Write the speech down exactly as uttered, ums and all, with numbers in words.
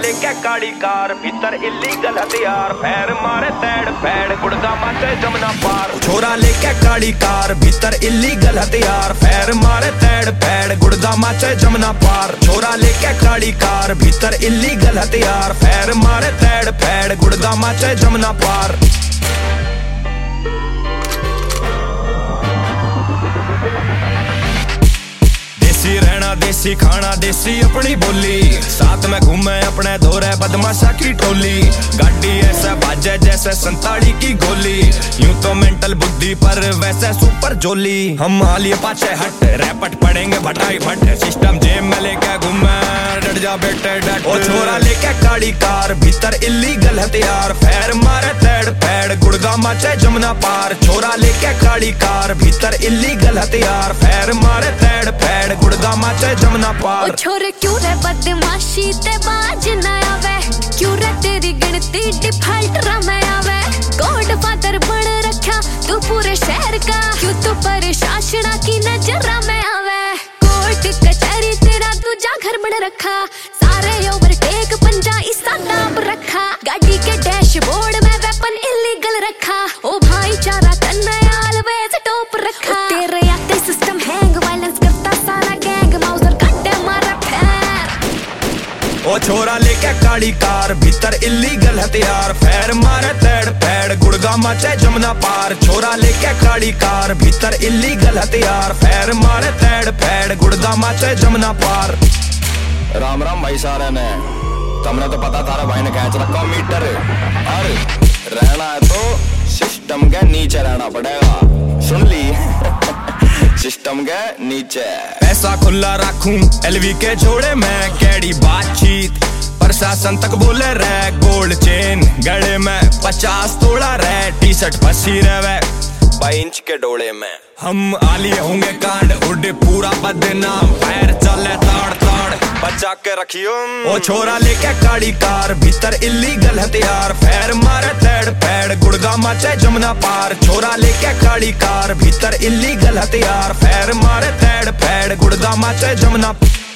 लेके काली कार, भीतर इलीगल हथियार, फैर मारे तैड़ फैड़, गुड़गा माचे जमुना पार। छोरा लेके काली कार, भीतर इलीगल हथियार, फैर मारे तैड़ फैड़, गुड़गा माचे जमुना पार। छोरा लेके काली कार, भीतर इलीगल हथियार, फैर मारे तैड़ फैड़, गुड़गा माचे जमुना पार। देसी रहना देसी खाना देसी अपनी बोली, साथ में घूमे अपने धोरे बदमाशा की टोली। गाड़ी ऐसा बाजे जैसे संताड़ी की गोली, यूं तो मेंटल बुद्धि पर वैसे सुपर जोली। हम हालिए पाछे हट, रैपट पड़ेंगे भटाई भट, सिस्टम जेब में लेके घूमे डट जा बेटे डट। ओ छोरा लेके काली कार, भीतर इलीगल हथियार, फैर मारे तैड़ फैड़, गुड़गा माचे जमुना पार। छोरा लेके काली कार, भीतर इलीगल हथियार, फैर मारे तैड़ फैड़, गुड़गा माचे जमुना पार। ओ छोरे क्यों रे बदमाशी ते बाज ना आवे, क्यों रे तेरी गिनती डिफॉल्ट में आवे। गॉड फादर बन रखा तू पूरे शहर का, क्यों तू प्रशासना की नजर में आवे। कोर्ट कचहरी तेरा दूजा घर बन रखा, सारे ओवरटेक पंजा इसा दाब रखा। गाड़ी के डैशबोर्ड में वेपन इलीगल रखा, ओ भाईचारा तन्ने ऑलवेज टॉप रखा। ओ तेरे आते सिस्टम हैंग, वायलेंस करता सारा गैंग, माउजर कट्टे मारे फैर। ओ छोरा लेके काली कार, भीतर इलीगल हथियार, फैर मारे तैड़ फैड़, गुड़गा माचे जमुना पार। छोरा लेके काली कार, भीतर इलीगल हथियार, फैर मारे तैड़ फैड़, गुड़गा माचे जमुना पार। राम राम भाई सारे ने, तुमने तो पता तारा भाई ने खींच रखा मीटर, और रहना है तो सिस्टम के नीचे रहना पड़ेगा, सुन ली। सिस्टम के नीचे पैसा खुला रखूं एलवी के जोड़े में, कैडी बातचीत प्रशासन तक बोले रहे। गोल्ड चेन गले में पचास तोड़ा रहे, टी शर्ट फंसी रहे बाई इंच के डोले में। हम आलिए होंगे कांड, उड़े पूरा बदनाम, पैर चले ताड़ ताड़, बचा के रखियो। ओ छोरा लेके काली कार, भीतर इलीगल हथियार, फैर मारे तैड़ फैड़, गुड़गा माचे जमुना पार। छोरा लेके काली कार, भीतर इलीगल हथियार, फैर मारे तैड़ फैड़, गुड़गा माचे जमुना।